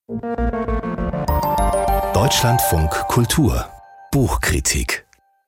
Deutschlandfunk Kultur Buchkritik.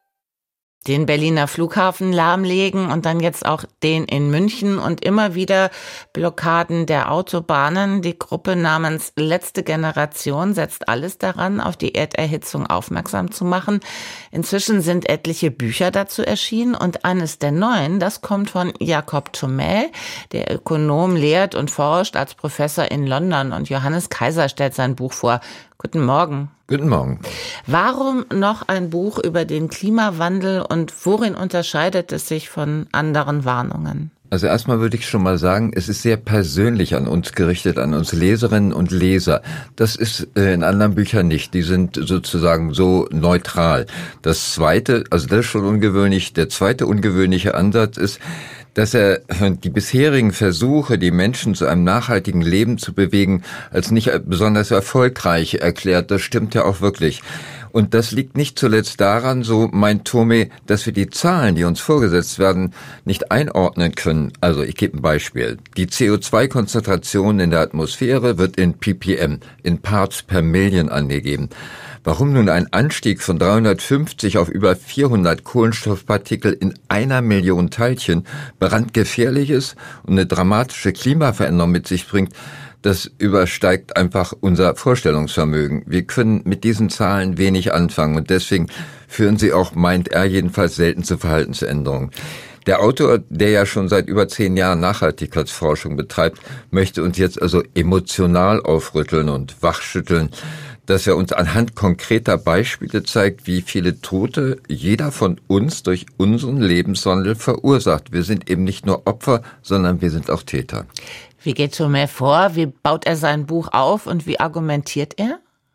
Den Berliner Flughafen lahmlegen und dann jetzt auch den in München und immer wieder Blockaden der Autobahnen. Die Gruppe namens Letzte Generation setzt alles daran, auf die Erderhitzung aufmerksam zu machen. Inzwischen sind etliche Bücher dazu erschienen und eines der neuen, das kommt von Jakob Thomel. Der Ökonom lehrt und forscht als Professor in London und Johannes Kaiser stellt sein Buch vor. Guten Morgen. Guten Morgen. Warum noch ein Buch über den Klimawandel und worin unterscheidet es sich von anderen Warnungen? Also erstmal würde ich schon mal sagen, es ist sehr persönlich an uns gerichtet, an uns Leserinnen und Leser. Das ist in anderen Büchern nicht. Die sind sozusagen so neutral. Das zweite, also das ist schon ungewöhnlich. Der zweite ungewöhnliche Ansatz ist, dass er die bisherigen Versuche, die Menschen zu einem nachhaltigen Leben zu bewegen, als nicht besonders erfolgreich erklärt. Das stimmt ja auch wirklich. Und das liegt nicht zuletzt daran, so meint Thomel, dass wir die Zahlen, die uns vorgesetzt werden, nicht einordnen können. Also ich gebe ein Beispiel. Die CO2-Konzentration in der Atmosphäre wird in ppm, in Parts per Million angegeben. Warum nun ein Anstieg von 350 auf über 400 Kohlenstoffpartikel in 1 Million Teilchen brandgefährlich ist und eine dramatische Klimaveränderung mit sich bringt, das übersteigt einfach unser Vorstellungsvermögen. Wir können mit diesen Zahlen wenig anfangen und deswegen führen sie auch, meint er jedenfalls, selten zu Verhaltensänderungen. Der Autor, der ja schon seit über 10 Jahren Nachhaltigkeitsforschung betreibt, möchte uns jetzt also emotional aufrütteln und wachschütteln, dass er uns anhand konkreter Beispiele zeigt, wie viele Tote jeder von uns durch unseren Lebenswandel verursacht. Wir sind eben nicht nur Opfer, sondern wir sind auch Täter. Wie geht Thomel vor? Wie baut er sein Buch auf und wie argumentiert er?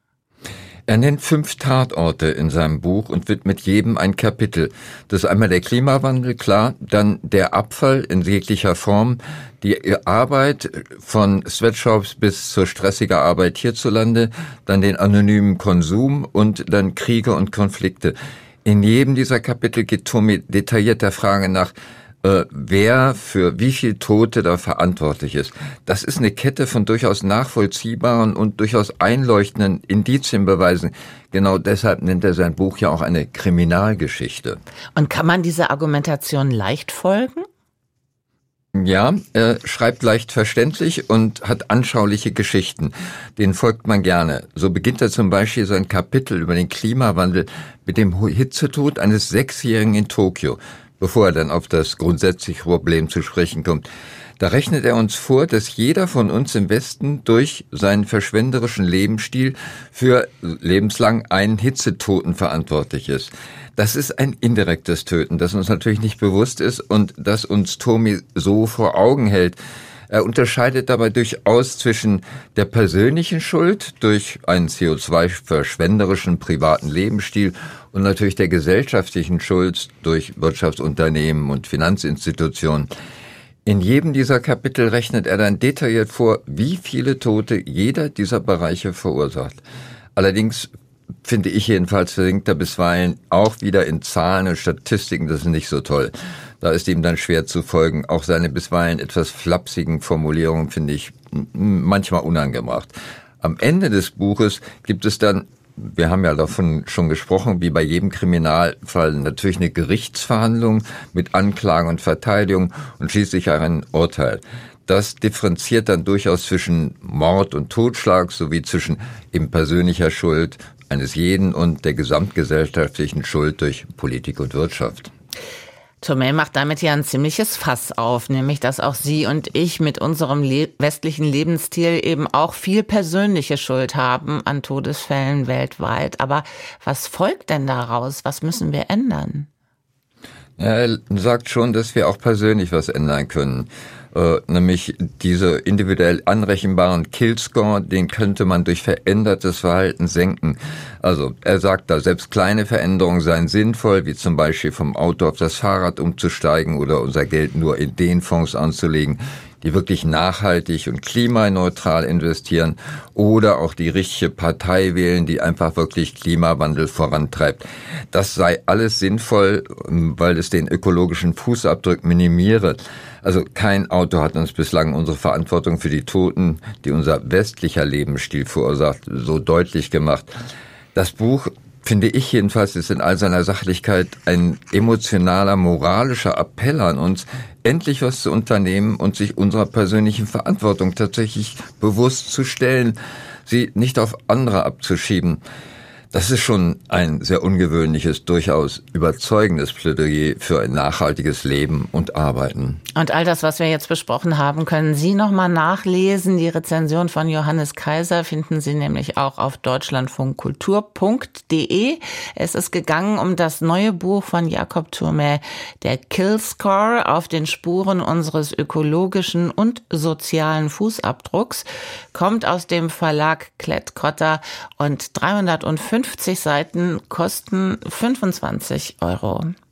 Er nennt 5 Tatorte in seinem Buch und widmet jedem ein Kapitel. Das ist einmal der Klimawandel, klar, dann der Abfall in jeglicher Form, die Arbeit von Sweatshops bis zur stressigen Arbeit hierzulande, dann den anonymen Konsum und dann Kriege und Konflikte. In jedem dieser Kapitel geht Thomel detailliert der Frage nach, wer für wie viel Tote da verantwortlich ist. Das ist eine Kette von durchaus nachvollziehbaren und durchaus einleuchtenden Indizienbeweisen. Genau deshalb nennt er sein Buch ja auch eine Kriminalgeschichte. Und kann man dieser Argumentation leicht folgen? Ja, er schreibt leicht verständlich und hat anschauliche Geschichten. Denen folgt man gerne. So beginnt er zum Beispiel sein Kapitel über den Klimawandel mit dem Hitzetod eines 6-Jährigen in Tokio, bevor er dann auf das grundsätzliche Problem zu sprechen kommt. Da rechnet er uns vor, dass jeder von uns im Westen durch seinen verschwenderischen Lebensstil für lebenslang einen Hitzetoten verantwortlich ist. Das ist ein indirektes Töten, das uns natürlich nicht bewusst ist und das uns Thomel so vor Augen hält. Er unterscheidet dabei durchaus zwischen der persönlichen Schuld durch einen CO2-verschwenderischen privaten Lebensstil und natürlich der gesellschaftlichen Schuld durch Wirtschaftsunternehmen und Finanzinstitutionen. In jedem dieser Kapitel rechnet er dann detailliert vor, wie viele Tote jeder dieser Bereiche verursacht. Allerdings finde ich jedenfalls, versinkt er bisweilen auch wieder in Zahlen und Statistiken, das ist nicht so toll. Da ist ihm dann schwer zu folgen. Auch seine bisweilen etwas flapsigen Formulierungen finde ich manchmal unangebracht. Am Ende des Buches gibt es dann, wir haben ja davon schon gesprochen, wie bei jedem Kriminalfall natürlich eine Gerichtsverhandlung mit Anklage und Verteidigung und schließlich ein Urteil. Das differenziert dann durchaus zwischen Mord und Totschlag sowie zwischen eben persönlicher Schuld eines jeden und der gesamtgesellschaftlichen Schuld durch Politik und Wirtschaft. Thomel macht damit ja ein ziemliches Fass auf, nämlich dass auch Sie und ich mit unserem westlichen Lebensstil eben auch viel persönliche Schuld haben an Todesfällen weltweit. Aber was folgt denn daraus? Was müssen wir ändern? Er sagt schon, dass wir auch persönlich was ändern können. Nämlich diese individuell anrechenbaren Killscore, den könnte man durch verändertes Verhalten senken. Also er sagt da, selbst kleine Veränderungen seien sinnvoll, wie zum Beispiel vom Auto auf das Fahrrad umzusteigen oder unser Geld nur in den Fonds anzulegen, die wirklich nachhaltig und klimaneutral investieren oder auch die richtige Partei wählen, die einfach wirklich Klimawandel vorantreibt. Das sei alles sinnvoll, weil es den ökologischen Fußabdruck minimiere. Also kein Autor hat uns bislang unsere Verantwortung für die Toten, die unser westlicher Lebensstil verursacht, so deutlich gemacht. Das Buch, finde ich jedenfalls, ist in all seiner Sachlichkeit ein emotionaler, moralischer Appell an uns, endlich was zu unternehmen und sich unserer persönlichen Verantwortung tatsächlich bewusst zu stellen, sie nicht auf andere abzuschieben. Das ist schon ein sehr ungewöhnliches, durchaus überzeugendes Plädoyer für ein nachhaltiges Leben und Arbeiten. Und all das, was wir jetzt besprochen haben, können Sie nochmal nachlesen. Die Rezension von Johannes Kaiser finden Sie nämlich auch auf deutschlandfunkkultur.de. Es ist gegangen um das neue Buch von Jakob Thurmé, der Kill Score, auf den Spuren unseres ökologischen und sozialen Fußabdrucks, kommt aus dem Verlag Klett-Cotta und 350 Seiten kosten 25 €.